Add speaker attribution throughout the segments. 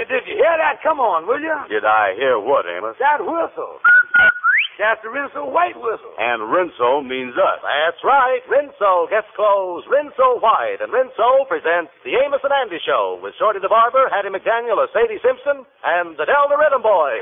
Speaker 1: did you hear that? Come on, will you?
Speaker 2: Did I hear what, Amos?
Speaker 1: That whistle. That's the Rinso White whistle.
Speaker 2: And Rinso means us.
Speaker 3: That's right. Rinso gets clothes Rinso White. And Rinso presents the Amos and Andy Show with Shorty the Barber, Hattie McDaniel as Sadie Simpson, and the Del the Rhythm Boy.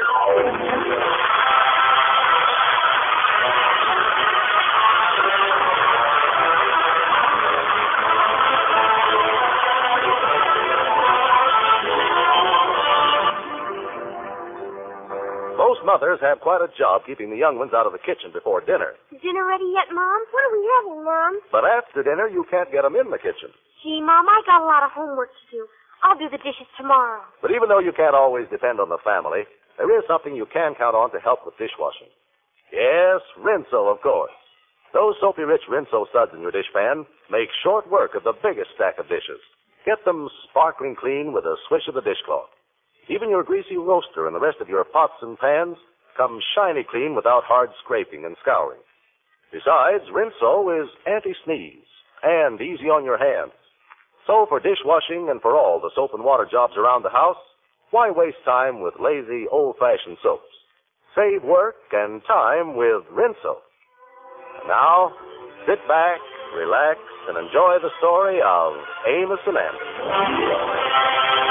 Speaker 3: Most mothers have quite a job keeping the young ones out of the kitchen before dinner.
Speaker 4: Is dinner ready yet, Mom? What are we having, Mom?
Speaker 3: But after dinner, you can't get them in the kitchen.
Speaker 4: Gee, Mom, I got a lot of homework to do. I'll do the dishes tomorrow.
Speaker 3: But even though you can't always depend on the family, there is something you can count on to help with dishwashing. Yes, Rinso, of course. Those soapy-rich Rinso suds in your dishpan make short work of the biggest stack of dishes. Get them sparkling clean with a swish of the dishcloth. Even your greasy roaster and the rest of your pots and pans come shiny clean without hard scraping and scouring. Besides, Rinso is anti-sneeze and easy on your hands. So for dishwashing and for all the soap and water jobs around the house, why waste time with lazy, old-fashioned soaps? Save work and time with Rinso. And now, sit back, relax, and enjoy the story of Amos and Andy.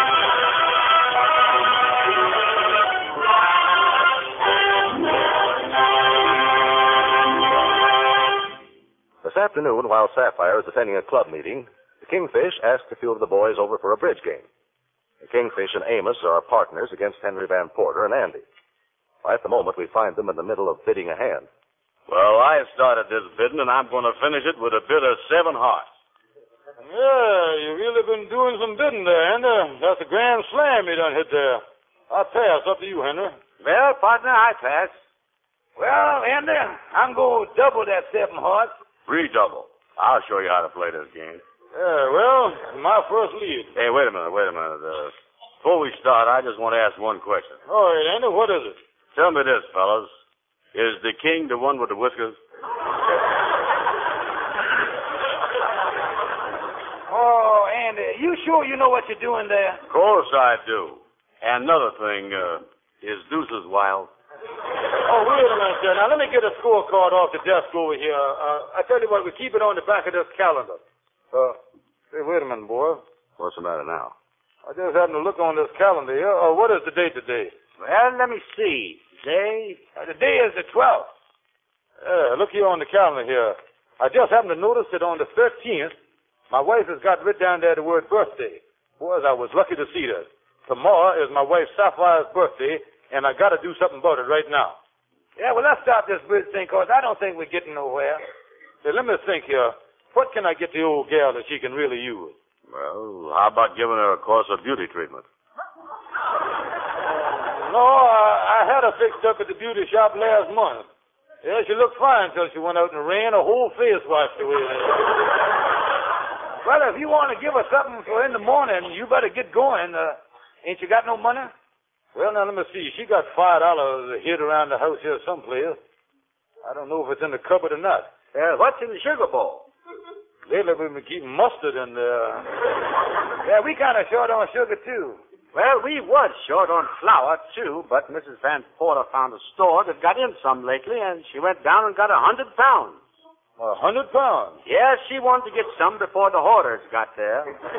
Speaker 3: This afternoon, while Sapphire is attending a club meeting, the Kingfish asked a few of the boys over for a bridge game. The Kingfish and Amos are partners against Henry Van Porter and Andy. At the moment, we find them in the middle of bidding a hand.
Speaker 2: Well, I started this bidding, and I'm going to finish it with a bid of 7 hearts.
Speaker 1: Yeah, you've really been doing some bidding there, Henry. That's a grand slam you done hit there. I'll pass. Up to you, Henry.
Speaker 5: Well, partner, I pass.
Speaker 1: Well, Andy, I'm going to double that 7 hearts.
Speaker 2: Redouble. I'll show you how to play this game.
Speaker 1: Yeah, well, my first lead.
Speaker 2: Hey, wait a minute. Before we start, I just want to ask one question.
Speaker 1: All right, Andy, what is it?
Speaker 2: Tell me this, fellas. Is the king the one with the whiskers?
Speaker 1: Oh, Andy, you sure you know what you're doing there?
Speaker 2: Of course I do. And another thing, is Deuces wild?
Speaker 1: Oh, wait a minute, sir. Now, let me get a scorecard off the desk over here. I tell you what, we keep it on the back of this calendar. Hey, wait a minute, boy.
Speaker 2: What's the matter now?
Speaker 1: I just happened to look on this calendar here. What is the date today?
Speaker 5: Well, let me see. Today?
Speaker 1: The day is the 12th. Look here on the calendar here. I just happened to notice that on the 13th, my wife has got written down there the word birthday. Boys, I was lucky to see that. Tomorrow is my wife Sapphire's birthday, and I got to do something about it right now. Yeah, well, let's stop this bridge thing, cause I don't think we're getting nowhere. Hey, let me think here. What can I get the old gal that she can really use?
Speaker 2: Well, how about giving her a course of beauty treatment?
Speaker 1: No, I had her fixed up at the beauty shop last month. Yeah, she looked fine until she went out in the rain. Her whole face washed away. Well, if you want to give her something for in the morning, you better get going. Ain't you got no money? Well, now, let me see. She got $5 hid around the house here someplace. I don't know if it's in the cupboard or not.
Speaker 5: What's in the sugar bowl?
Speaker 1: Lately, we've been keeping mustard in there. Yeah, we kind of short on sugar, too.
Speaker 5: Well, we was short on flour, too, but Mrs. Van Porter found a store that got in some lately, and she went down and got 100 pounds.
Speaker 1: 100 pounds?
Speaker 5: Yes, she wanted to get some before the hoarders got there.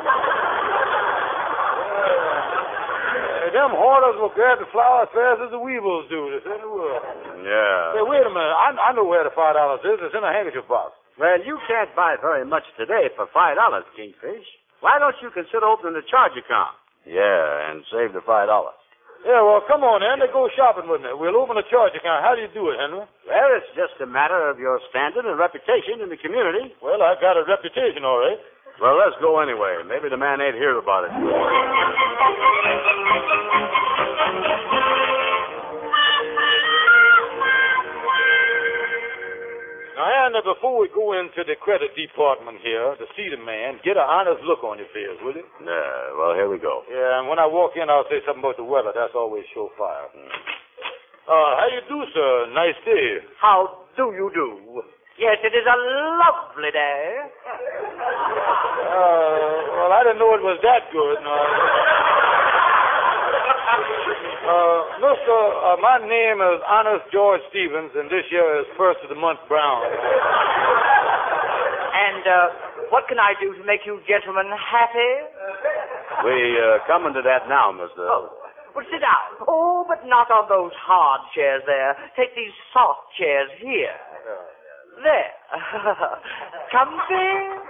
Speaker 1: Them hoarders will grab the flour as fast as the weevils do. This ain't the world.
Speaker 2: Yeah.
Speaker 1: Hey, wait a minute. I know where the $5 is. It's in a handkerchief box.
Speaker 5: Well, you can't buy very much today for $5, Kingfish. Why don't you consider opening a charge account?
Speaker 2: Yeah, and save the $5.
Speaker 1: Yeah, well, come on, Henry. Go shopping with me. We'll open a charge account. How do you do it, Henry?
Speaker 5: Well, it's just a matter of your standing and reputation in the community.
Speaker 1: Well, I've got a reputation, all right.
Speaker 2: Well, let's go anyway. Maybe the man ain't heard about it.
Speaker 1: Now, Anna, before we go into the credit department here to see the man, get an honest look on your face, will you?
Speaker 2: Yeah, well, here we go.
Speaker 1: Yeah, and when I walk in, I'll say something about the weather. That's always surefire. How you do, sir? Nice day.
Speaker 5: How do you do? Yes, it is a lovely day.
Speaker 1: Well, I didn't know it was that good. No. Mister, my name is Honest George Stevens, and this year is first of the month brown.
Speaker 6: And what can I do to make you gentlemen happy?
Speaker 2: We coming to that now, mister.
Speaker 6: Oh, well, sit down. Oh, but not on those hard chairs there. Take these soft chairs here. There. Comfy?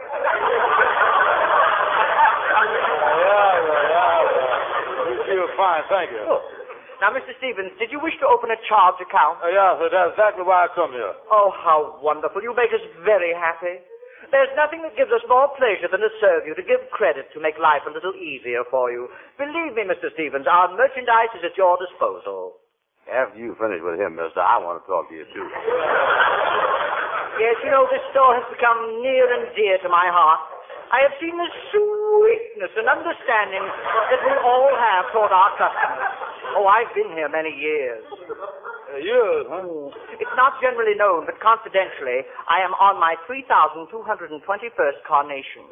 Speaker 1: You feel fine, thank you.
Speaker 6: Good. Now, Mr. Stevens, did you wish to open a charge account?
Speaker 1: Yeah, sir, that's exactly why I come here.
Speaker 6: Oh, how wonderful. You make us very happy. There's nothing that gives us more pleasure than to serve you, to give credit, to make life a little easier for you. Believe me, Mr. Stevens, our merchandise is at your disposal.
Speaker 2: After you finish with him, mister, I want to talk to you, too.
Speaker 6: Yes, you know, this store has become near and dear to my heart. I have seen the sweetness and understanding that we all have toward our customers. Oh, I've been here many years.
Speaker 1: Years, huh?
Speaker 6: It's not generally known, but confidentially, I am on my 3,221st carnation.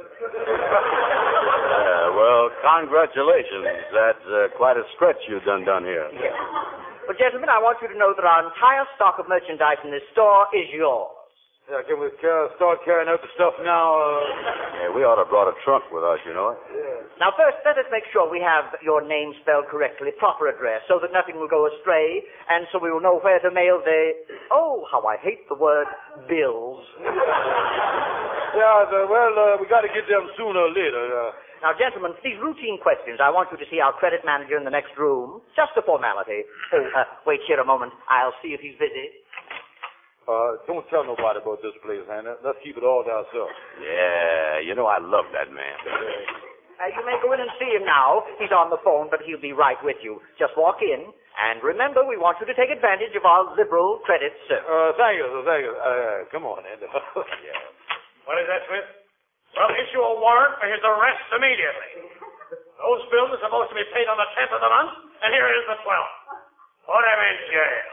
Speaker 2: Well, congratulations. That's quite a stretch you've done here.
Speaker 6: Yes. Well, gentlemen, I want you to know that our entire stock of merchandise in this store is yours.
Speaker 1: Yeah, can we start carrying out the stuff now?
Speaker 2: Yeah, we ought to have brought a trunk with us, you know.
Speaker 1: Yeah.
Speaker 6: Now, first, let us make sure we have your name spelled correctly, proper address, so that nothing will go astray, and so we will know where to mail the, oh, how I hate the word, bills.
Speaker 1: Yeah, we got to get them sooner or later.
Speaker 6: Now, gentlemen, for these routine questions, I want you to see our credit manager in the next room. Just a formality. Oh, wait here a moment. I'll see if he's busy.
Speaker 1: Don't tell nobody about this place, Hannah. Let's keep it all to ourselves.
Speaker 2: Yeah, you know, I love that man.
Speaker 6: You may go in and see him now. He's on the phone, but he'll be right with you. Just walk in, and remember, we want you to take advantage of our liberal credit service.
Speaker 1: Thank you, sir, thank you. Come on, Andy.
Speaker 2: Yeah.
Speaker 7: What is that, Smith? Well, issue a warrant for his arrest immediately. Those bills are supposed to be paid on the 10th of the month, and here is the 12th. Put him in jail.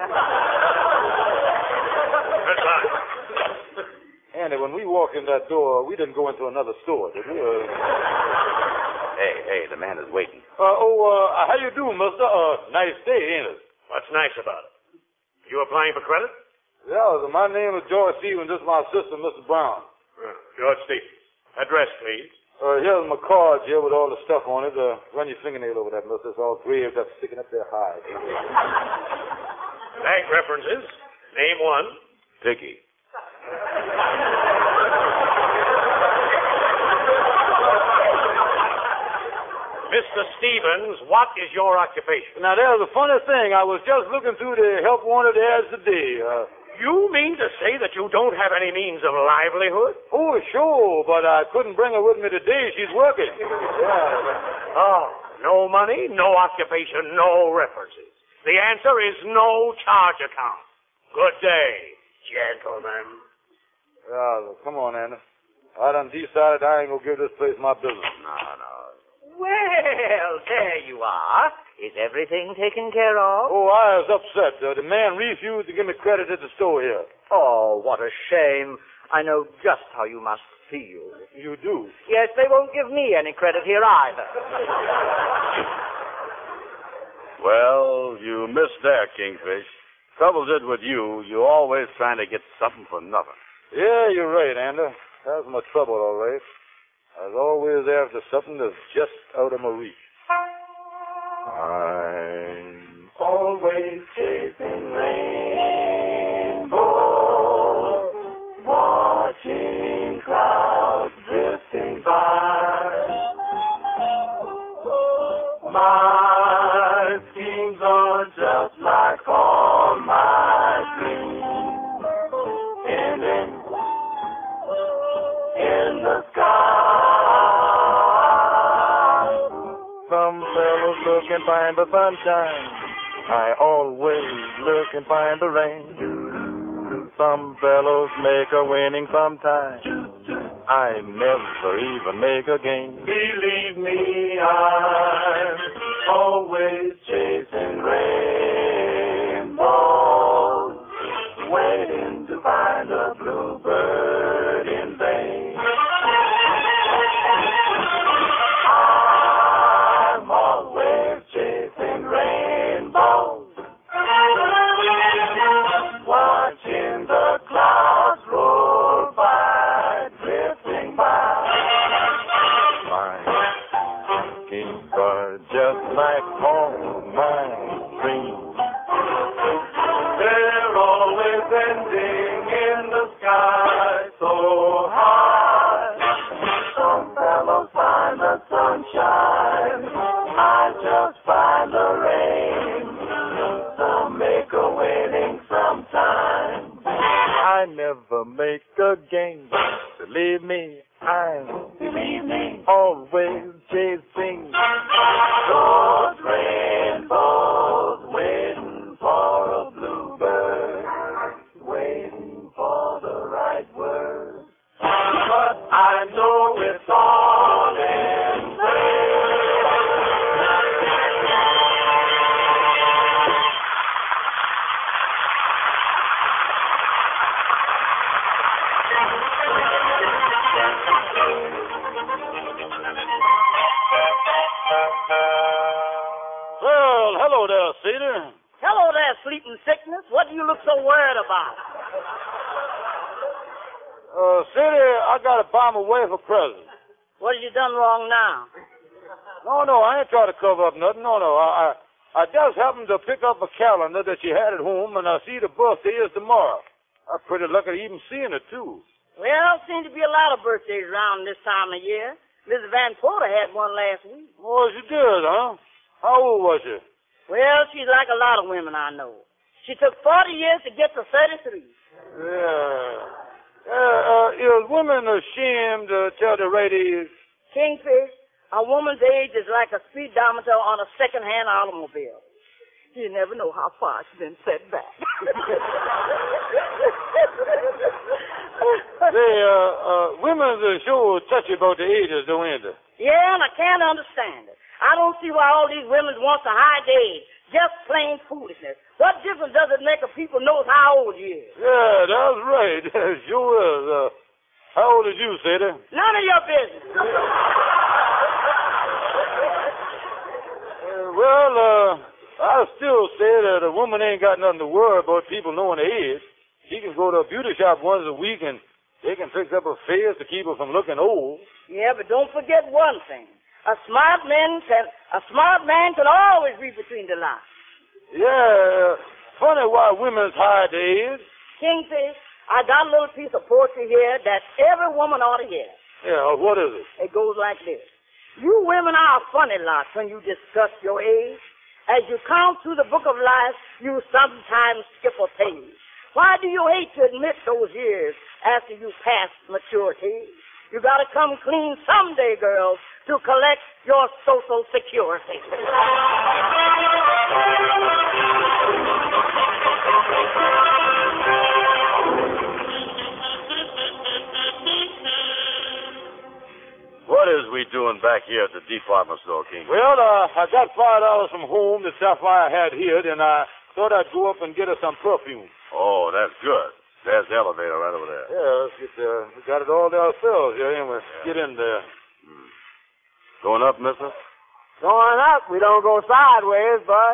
Speaker 7: Good luck.
Speaker 1: Andy, when we walked in that door, we didn't go into another store, did we?
Speaker 2: Hey, the man is waiting.
Speaker 1: How you do, mister? Nice day, ain't it?
Speaker 7: What's nice about it? You applying for credit?
Speaker 1: Yeah, my name is George Stevens. This is my assistant, Mr. Brown.
Speaker 7: George Stevens. Address, please.
Speaker 1: Here's my card here with all the stuff on it. Run your fingernail over that, mister. It's all grave that's sticking up there high.
Speaker 7: Bank references. Name 1.
Speaker 2: Dickie.
Speaker 7: Mr. Stevens, what is your occupation?
Speaker 1: Now, there's a funny thing. I was just looking through the help wanted ads today.
Speaker 7: You mean to say that you don't have any means of livelihood?
Speaker 1: Oh, sure, but I couldn't bring her with me today. She's working. Yeah.
Speaker 7: Oh, no money, no occupation, no references. The answer is no charge account. Good day, gentlemen.
Speaker 1: Yeah, come on, Anna. I done decided I ain't gonna give this place my business.
Speaker 2: No.
Speaker 6: Well, there you are. Is everything taken care of?
Speaker 1: Oh, I was upset. The man refused to give me credit at the store here.
Speaker 6: Oh, what a shame. I know just how you must feel.
Speaker 1: You do?
Speaker 6: Yes, they won't give me any credit here either.
Speaker 2: Well, you missed there, Kingfish. Troubles is with you, you're always trying to get something for nothing.
Speaker 1: Yeah, you're right, Andy. That's my trouble, all right. I was always after something that's just out of my reach.
Speaker 8: I'm always chasing rainbows, watching clouds drifting by. My schemes are just like all my dreams, ending in the sky.
Speaker 9: Some fellows look and find the sunshine. I always look and find the rain. Some fellows make a winning sometimes. I never even make a gain.
Speaker 8: Believe me, I'm always chasing rainbows, waiting to find a bluebird in vain. I'm always chasing
Speaker 9: like all my dreams.
Speaker 8: They're always ending in the sky so high. Some fellows find the sunshine, I just find the rain. Some make a winning sometimes.
Speaker 9: I never make a game. Believe me, I'm always chasing
Speaker 8: those rainbows, waiting for a bluebird, waiting for the right word. But I know it's all in vain.
Speaker 1: Well, hello there, Cedar.
Speaker 6: Hello there, sleeping sickness. What do you look so worried about?
Speaker 1: Cedar, I got to buy my wife a present.
Speaker 6: What have you done wrong now?
Speaker 1: No, I ain't trying to cover up nothing. No. I just happened to pick up a calendar that she had at home, and I see the birthday is tomorrow. I'm pretty lucky even seeing it, too.
Speaker 6: Well, seems to be a lot of birthdays around this time of year. Mrs. Van Porter had one last week.
Speaker 1: Oh, she did, huh? How old was she?
Speaker 6: Well, she's like a lot of women I know. She took 40 years to get to 33.
Speaker 1: Is women ashamed to tell the right age?
Speaker 6: Kingfish, a woman's age is like a speedometer on a second-hand automobile. You never know how far she's been set back.
Speaker 1: Women's sure touchy about the ages, don't they?
Speaker 6: Yeah, and I can't understand it. I don't see why all these women want to hide their age. Just plain foolishness. What difference does it make if people knows how old you is?
Speaker 1: Yeah, that's right. Sure is. How old is you, Sadie?
Speaker 6: None of your business.
Speaker 1: I still say that a woman ain't got nothing to worry about people knowing her age. She can go to a beauty shop once a week and they can fix up her face to keep her from looking old.
Speaker 6: Yeah, but don't forget one thing. A smart man can always read between the lines.
Speaker 1: Yeah, funny why women's hide their age.
Speaker 6: Kingfish, I got a little piece of poetry here that every woman ought to hear.
Speaker 1: Yeah, what is it?
Speaker 6: It goes like this. You women are a funny lot when you discuss your age. As you count through the book of life, you sometimes skip a page. Why do you hate to admit those years after you pass maturity? You gotta come clean someday, girls, to collect your Social Security.
Speaker 2: What is we doing back here at the department store, King?
Speaker 1: Well, I got $5 from home, the sapphire had here, and I thought I'd go up and get her some perfume.
Speaker 2: Oh, that's good. There's the elevator right over there.
Speaker 1: Yeah, let's get there. We got it all there ourselves here, anyway. Yeah. Get in there.
Speaker 2: Going up, mister?
Speaker 6: Going up. We don't go sideways, bud.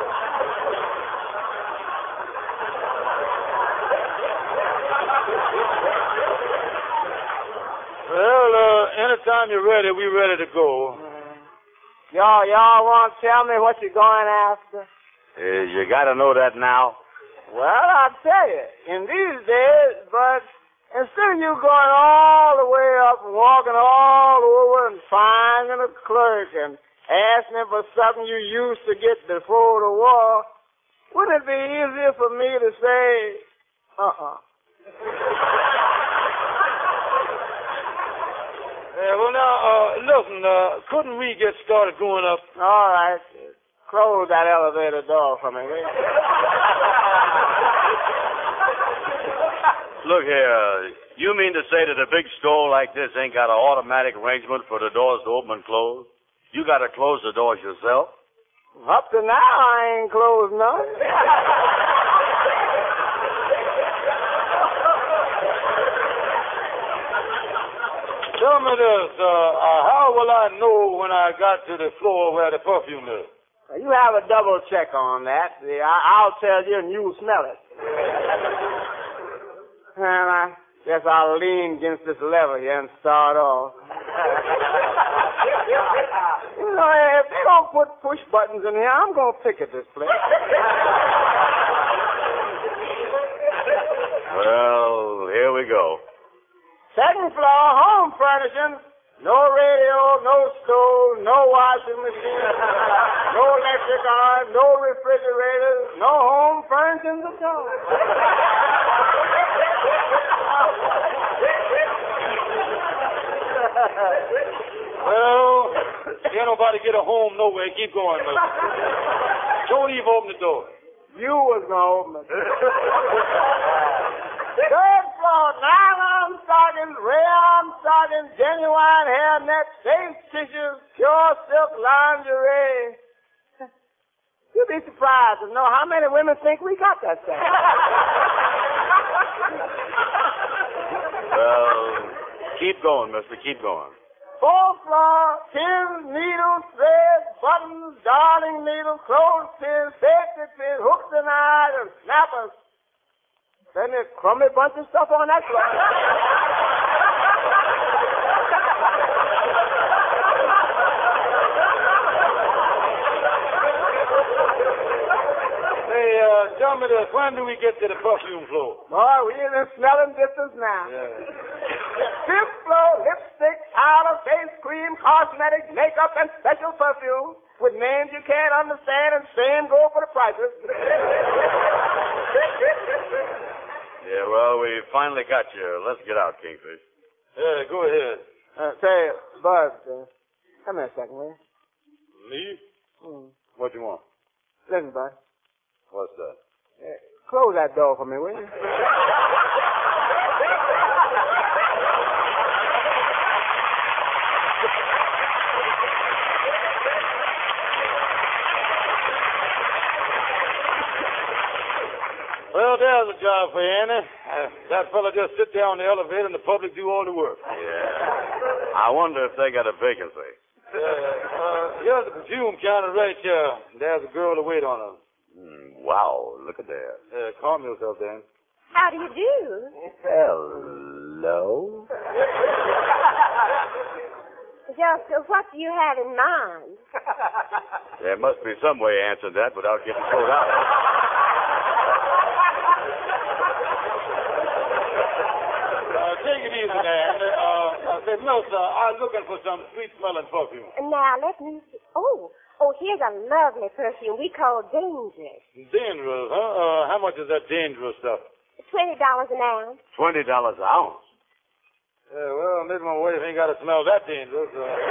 Speaker 1: Well, anytime you're ready, we're ready to go.
Speaker 6: Y'all want to tell me what you're going after?
Speaker 2: You got to know that now.
Speaker 6: Well, I'll tell you. In these days, but instead of you going all the way up and walking all over and finding a clerk and asking him for something you used to get before the war, wouldn't it be easier for me to say,
Speaker 1: Well, now, listen, couldn't we get started going up?
Speaker 6: All right. Close that elevator door for me, will you?
Speaker 2: Look here, you mean to say that a big store like this ain't got an automatic arrangement for the doors to open and close? You got to close the doors yourself?
Speaker 6: Up to now, I ain't closed none.
Speaker 1: Tell me this, how will I know when I got to the floor where the perfume is?
Speaker 6: You have a double check on that. I'll tell you and you'll smell it. And I guess I'll lean against this lever here and start off. know, if they don't put push buttons in here, I'm going to picket this place.
Speaker 2: Well, here we go.
Speaker 6: Second floor, home furnishings. No radio, no stove, no washing machine, no electric iron, no refrigerator, no home furnishings at all.
Speaker 1: Well, can't nobody get a home nowhere. Keep going, mister. Don't even open the door.
Speaker 6: You was going to open it. Third floor, nylon stockings, rayon stockings, genuine hairnet, safe tissues, pure silk lingerie. You'd be surprised to know how many women think we got that stuff.
Speaker 2: Well, keep going, mister. Keep going.
Speaker 6: Fourth floor, pins, needles, threads, buttons, darning needles, clothespins, safety pins, hooks and eyes, and snappers. Then there's a crummy bunch of stuff on that floor.
Speaker 1: Hey, tell me this. When do we get to the perfume floor?
Speaker 6: Boy, we in the smelling distance now.
Speaker 1: Yeah.
Speaker 6: Fifth floor, lipstick, powder, face cream, cosmetics, makeup, and special perfume with names you can't understand and same go for the prices.
Speaker 2: Yeah, well, we finally got you. Let's get out, Kingfish.
Speaker 1: Yeah, go ahead.
Speaker 6: Say, Bud, come here a second, will you?
Speaker 1: Leave?
Speaker 6: Mm.
Speaker 1: What you want?
Speaker 6: Listen, Bud.
Speaker 1: What's that?
Speaker 6: Close that door for me, will you?
Speaker 1: Well, there's a job for you, Annie. That fella just sit there on the elevator and the public do all the work.
Speaker 2: Yeah. I wonder if they got a vacancy.
Speaker 1: Here's the perfume counter right here. There's a girl to wait on her.
Speaker 2: Wow, look at that.
Speaker 1: Calm yourself, Dan.
Speaker 4: How do you do?
Speaker 2: Hello?
Speaker 4: Just what do you have in mind?
Speaker 2: There must be some way of answering that without getting thrown out.
Speaker 1: Take it easy, Dan. Say, Mills, I'm looking for some sweet-smelling perfume.
Speaker 4: Now, let me see. Oh, here's a lovely perfume we call Dangerous.
Speaker 1: Dangerous, huh? How much is that dangerous stuff?
Speaker 4: $20 an ounce.
Speaker 2: $20 an ounce?
Speaker 1: Yeah, well, maybe my wife ain't got to smell that dangerous.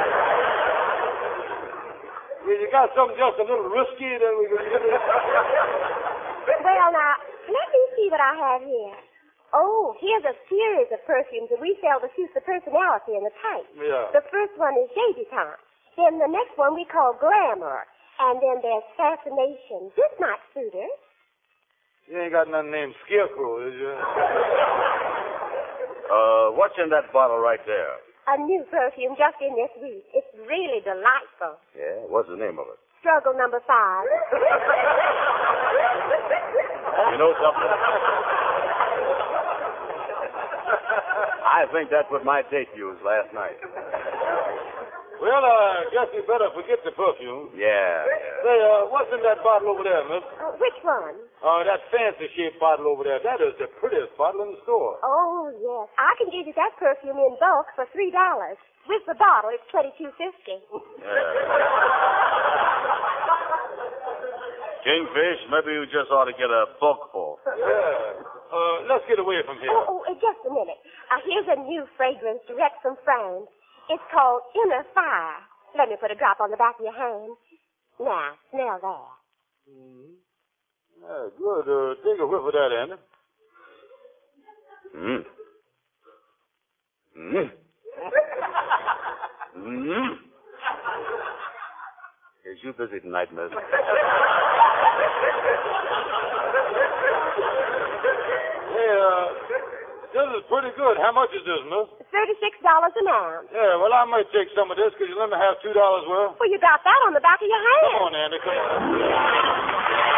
Speaker 1: You got something just a little risky that we can get it?
Speaker 4: Well, now, let me see what I have here. Oh, here's a series of perfumes that we sell to suit the personality and the type.
Speaker 1: Yeah.
Speaker 4: The first one is Debutante. Then the next one we call Glamour. And then there's Fascination. This might suit her.
Speaker 1: You ain't got nothing named Scarecrow, is you?
Speaker 2: What's in that bottle right there?
Speaker 4: A new perfume just in this week. It's really delightful.
Speaker 2: Yeah, what's the name of it?
Speaker 4: Struggle number 5.
Speaker 2: You know something? I think that's what my date used last night.
Speaker 1: Well, I guess we better forget the perfume.
Speaker 2: Yeah.
Speaker 1: Say, what's in that bottle over there, miss?
Speaker 4: Which one?
Speaker 1: That fancy-shaped bottle over there. That is the prettiest bottle in the store.
Speaker 4: Oh, yes. I can give you that perfume in bulk for $3. With the bottle, it's $22.50.
Speaker 2: Kingfish, maybe you just ought to get a bookful.
Speaker 1: Yeah. Let's get away from here.
Speaker 4: Just a minute. Here's a new fragrance direct from France. It's called Inner Fire. Let me put a drop on the back of your hand. Now, smell that.
Speaker 1: Mm-hmm. Yeah, good. Take a whiff of that, Andy.
Speaker 2: Is you busy tonight, miss?
Speaker 1: Hey, this is pretty good. How much is this, miss?
Speaker 4: $36 an ounce.
Speaker 1: Yeah, well, I might take some of this. Could you let me have $2 worth?
Speaker 4: Well, you got that on the back of your hand.
Speaker 1: Come on, Andy. Come on.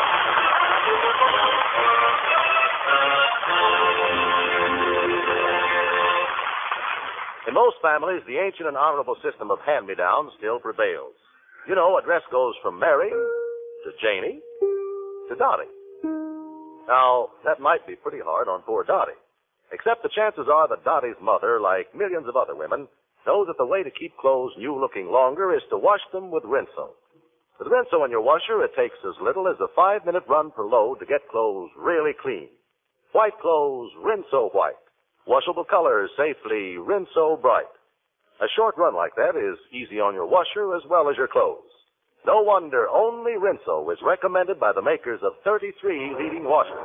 Speaker 3: In most families, the ancient and honorable system of hand-me-downs still prevails. You know, a dress goes from Mary to Janie to Dottie. Now, that might be pretty hard on poor Dottie. Except the chances are that Dottie's mother, like millions of other women, knows that the way to keep clothes new-looking longer is to wash them with Rinso. With Rinso in your washer, it takes as little as a 5-minute run per load to get clothes really clean. White clothes, Rinso white. Washable colors, safely, Rinso bright. A short run like that is easy on your washer as well as your clothes. No wonder only Rinso is recommended by the makers of 33 leading washers.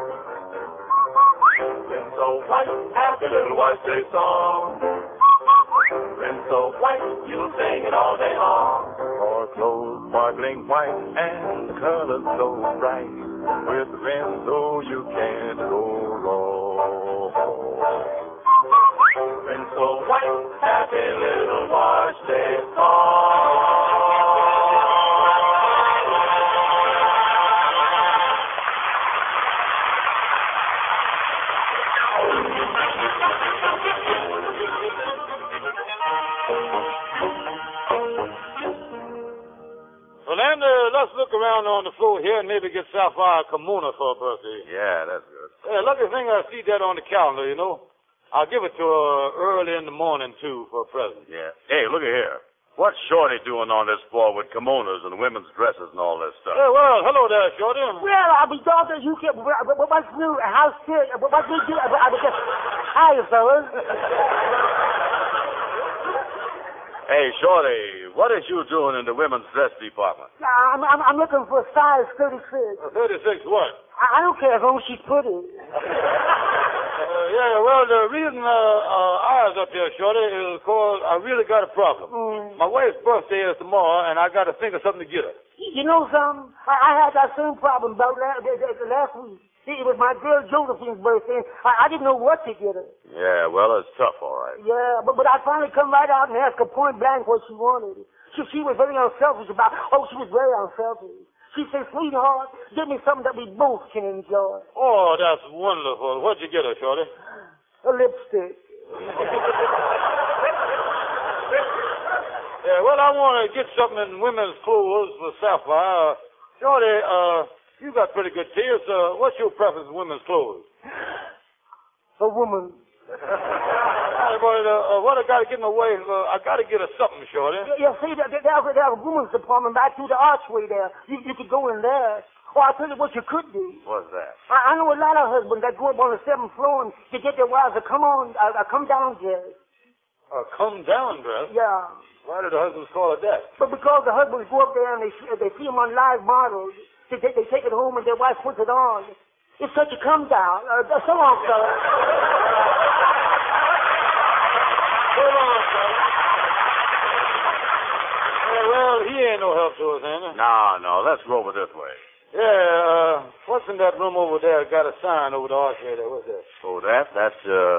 Speaker 8: Rinso white, happy little wash day song. Rinso white, you'll sing it all day long.
Speaker 9: For clothes sparkling white and the colors so bright, with Rinso you can't go wrong.
Speaker 8: Rinso white, happy little wash day song.
Speaker 1: Well, then, let's look around on the floor here and maybe get Sapphire a kimono for her birthday.
Speaker 2: Yeah, that's good.
Speaker 1: Yeah, lucky thing I see that on the calendar, you know. I'll give it to her early in the morning, too, for a present.
Speaker 2: Yeah. Hey, look at here. What's Shorty doing on this floor with kimonos and women's dresses and all this stuff?
Speaker 1: Hey, well, hello there, Shorty.
Speaker 6: Well, I'll be dogged you can. What's new? How's it? What did you do? I was just. Hi, fellas.
Speaker 2: Hey, Shorty, what is you doing in the women's dress department?
Speaker 6: I'm looking for a size 36.
Speaker 1: 36 what?
Speaker 6: I don't care as long as she's pretty.
Speaker 1: Yeah, well, the reason I was up here, Shorty, is because I really got a problem. My wife's birthday is tomorrow, and I got to think of something to get her.
Speaker 6: You know something? I had that same problem about last week. See, it was my girl Josephine's birthday, and I didn't know what to get her.
Speaker 2: Yeah, well, it's tough, all right.
Speaker 6: Yeah, but I finally come right out and asked her point blank what she wanted. She was very unselfish about, she was very unselfish. She said, sweetheart, give me something that we both can enjoy.
Speaker 1: Oh, that's wonderful. What'd you get her, Shorty?
Speaker 6: A lipstick.
Speaker 1: Yeah, well, I want to get something in women's clothes for Sapphire. Shorty, you got pretty good taste. What's your preference in women's clothes?
Speaker 6: A woman.
Speaker 1: Hey, boy, what I got to get in my way? I got to get her something, Shorty.
Speaker 6: Yeah, see, there's a women's department back through the archway there. You could go in there. Or I'll tell you what you could do.
Speaker 2: What's that?
Speaker 6: I know a lot of husbands that go up on the 7th floor and to get their wives to come down dress.
Speaker 1: Come down dress?
Speaker 6: Yeah.
Speaker 1: Why did the husbands call it that?
Speaker 6: But because the husbands go up there and they see them on live models, they take it home and their wife puts it on. It's such a come down. So long, fella.
Speaker 1: So long, fella. Well, he ain't no help to us, ain't he?
Speaker 2: No, let's go over this way.
Speaker 1: Yeah, what's in that room over there? Got a sign over the archway there. What's that?
Speaker 2: Oh, that's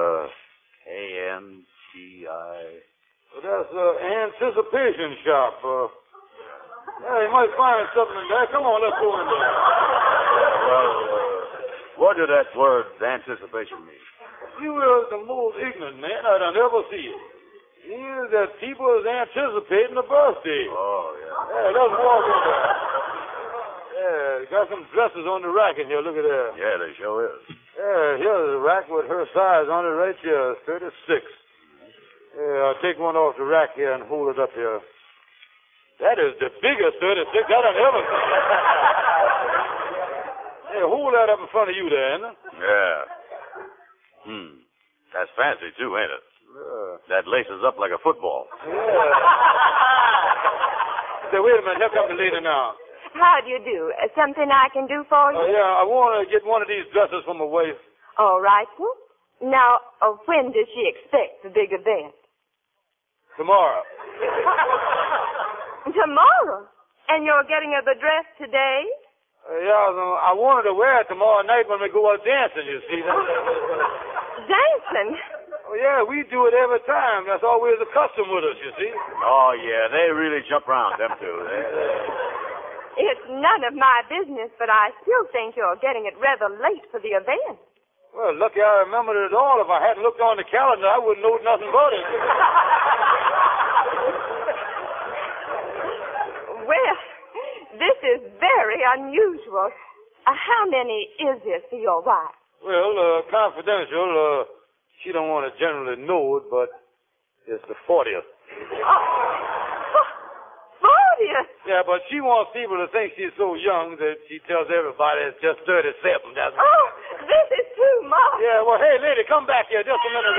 Speaker 2: A-N-T-I...
Speaker 1: Well, that's anticipation shop. Yeah, you might find something in there. Come on, let's go in there.
Speaker 2: Well, what did that word anticipation mean?
Speaker 1: You are the most ignorant man I'd ever see. It means that people is anticipating a birthday.
Speaker 2: Oh, yeah.
Speaker 1: Yeah, let's walk in there. Yeah, got some dresses on the rack in here. Look at that.
Speaker 2: Yeah, they sure is.
Speaker 1: Yeah, here's a rack with her size on it right here, 36. Yeah, I'll take one off the rack here and hold it up here. That is the biggest 36 I've ever seen. Hey, hold that up in front of you there, ain't it?
Speaker 2: Yeah. That's fancy, too, ain't it?
Speaker 1: Yeah.
Speaker 2: That laces up like a football.
Speaker 1: Yeah. Say, wait a minute. Here comes the lady now.
Speaker 4: How do you do? Something I can do for you?
Speaker 1: Yeah, I want to get one of these dresses for my wife.
Speaker 4: All right, sir. Now, when does she expect the big event?
Speaker 1: Tomorrow.
Speaker 4: Tomorrow? And you're getting her the dress today?
Speaker 1: Yeah, I wanted to wear it tomorrow night when we go out dancing, you see.
Speaker 4: Dancing?
Speaker 1: Oh, yeah, we do it every time. That's always a custom with us, you see.
Speaker 2: Oh, yeah, they really jump around, them two.
Speaker 4: It's none of my business, but I still think you're getting it rather late for the event.
Speaker 1: Well, lucky I remembered it all. If I hadn't looked on the calendar, I wouldn't know nothing about it.
Speaker 10: very unusual. How many is this for your wife?
Speaker 1: Well, confidential. She don't want to generally know it, but it's the 40th.
Speaker 10: Oh, 40th?
Speaker 1: Yeah, but she wants people to think she's so young that she tells everybody it's just 37. That's
Speaker 10: Oh, this is too much.
Speaker 1: Yeah, well, hey, lady, come back here just a minute.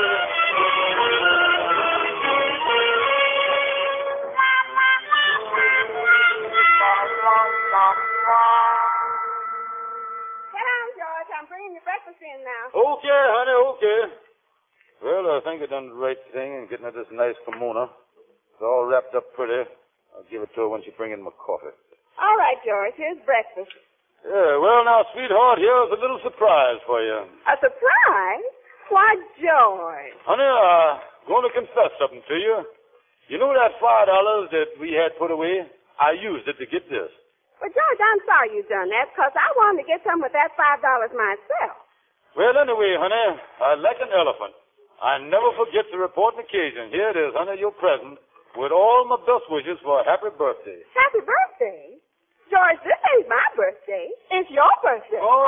Speaker 4: George, I'm bringing your breakfast in now.
Speaker 1: Okay, honey, okay. Well, I think I done the right thing in getting her this nice kimono. It's all wrapped up pretty. I'll give it to her when she brings in my coffee.
Speaker 10: All right, George, here's breakfast.
Speaker 1: Yeah, well, now, sweetheart, here's a little surprise for you.
Speaker 10: A surprise? Why, George?
Speaker 1: Honey, I'm going to confess something to you. You know that $5 that we had put away? I used it to get this.
Speaker 10: Well, George, I'm sorry you done that, because I wanted to get some with that $5 myself.
Speaker 1: Well, anyway, honey, like an elephant, I never forget to report an occasion. Here it is, honey, your present, with all my best wishes for a happy birthday.
Speaker 10: Happy birthday? George, this ain't my birthday. It's your birthday.
Speaker 1: Oh!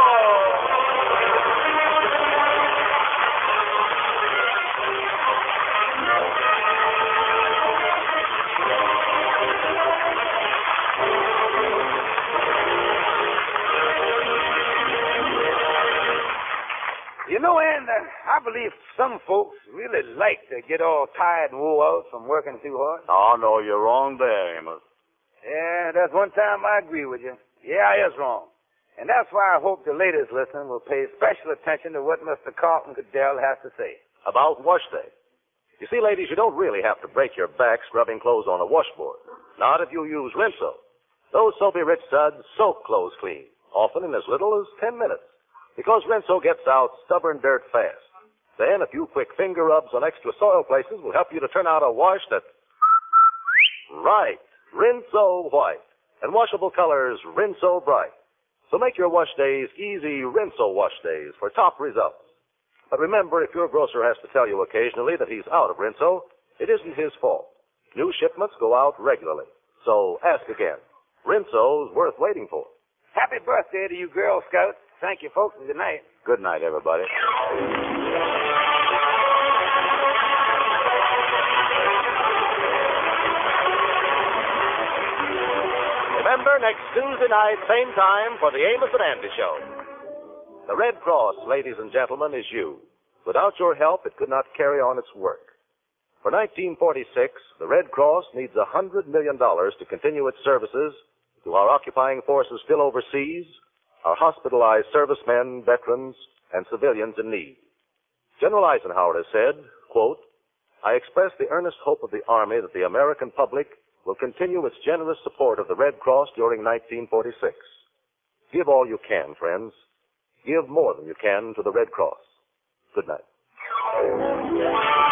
Speaker 1: You know, Ann, I believe some folks really like to get all tired and wore out from working too hard.
Speaker 2: Oh, no, you're wrong there, Amos.
Speaker 1: Yeah, that's one time I agree with you. Yeah, I is wrong. And that's why I hope the ladies listening will pay special attention to what Mr. Carlton Goodell has to say.
Speaker 3: About wash day. You see, ladies, you don't really have to break your back scrubbing clothes on a washboard. Not if you use Rinso. Those soapy rich suds soak clothes clean, often in as little as 10 minutes. Because Rinso gets out stubborn dirt fast. Then a few quick finger rubs on extra soil places will help you to turn out a wash that... Right. Rinso White. And washable colors Rinso Bright. So make your wash days easy Rinso wash days for top results. But remember, if your grocer has to tell you occasionally that he's out of Rinso, it isn't his fault. New shipments go out regularly. So ask again. Rinso's worth waiting for.
Speaker 1: Happy birthday to you Girl Scouts. Thank you, folks, and good night.
Speaker 3: Good night, everybody. Remember, next Tuesday night, same time, for the Amos and Andy Show. The Red Cross, ladies and gentlemen, is you. Without your help, it could not carry on its work. For 1946, the Red Cross needs $100 million to continue its services to our occupying forces still overseas, our hospitalized servicemen, veterans, and civilians in need. General Eisenhower has said, quote, I express the earnest hope of the Army that the American public will continue its generous support of the Red Cross during 1946. Give all you can, friends. Give more than you can to the Red Cross. Good night.